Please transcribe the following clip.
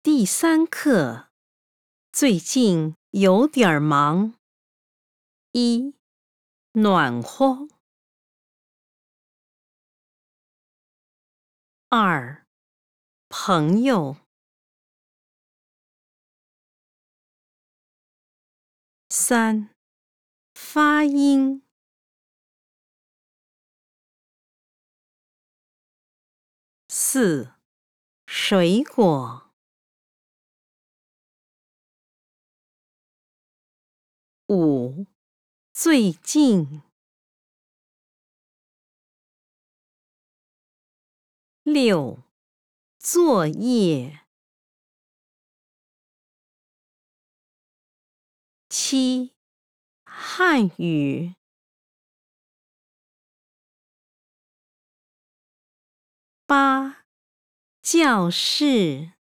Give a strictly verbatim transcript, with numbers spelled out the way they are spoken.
第三课，最近有点儿忙。一、暖和。二、朋友。三、发音。四、水果。五、最近。六、作业。七、汉语。八、教室。